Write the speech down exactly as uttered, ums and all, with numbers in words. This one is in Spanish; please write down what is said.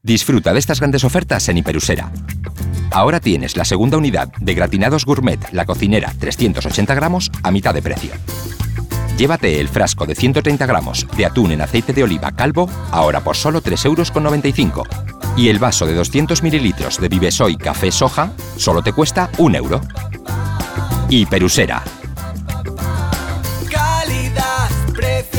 Disfruta de estas grandes ofertas en Hiperusera. Ahora tienes la segunda unidad de gratinados gourmet La Cocinera trescientos ochenta gramos a mitad de precio. Llévate el frasco de ciento treinta gramos de atún en aceite de oliva Calvo ahora por solo tres euros con noventa y cinco. Y el vaso de doscientos mililitros de Vivesoy Café Soja solo te cuesta un euro. Hiperusera. Calidad, precio.